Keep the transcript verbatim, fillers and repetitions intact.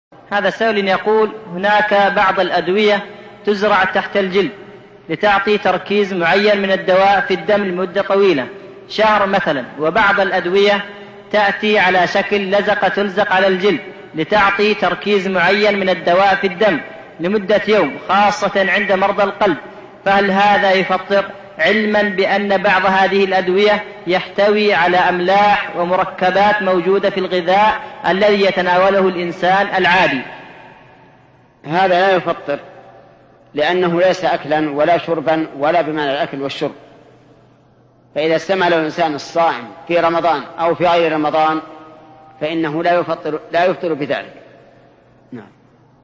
هذا سائل يقول: هناك بعض الأدوية تزرع تحت الجلد لتعطي تركيز معين من الدواء في الدم لمدة طويلة، شهر مثلا، وبعض الأدوية تأتي على شكل لزقة تلزق على الجلد لتعطي تركيز معين من الدواء في الدم لمدة يوم، خاصة عند مرضى القلب، فهل هذا يفطر، علما بأن بعض هذه الأدوية يحتوي على أملاح ومركبات موجودة في الغذاء الذي يتناوله الإنسان العادي؟ هذا لا يفطر، لأنه ليس أكلا ولا شربا ولا بمعنى الأكل والشرب. فإذا استعمله الإنسان الصائم في رمضان أو في غير رمضان فإنه لا يفطر, لا يفطر بذلك.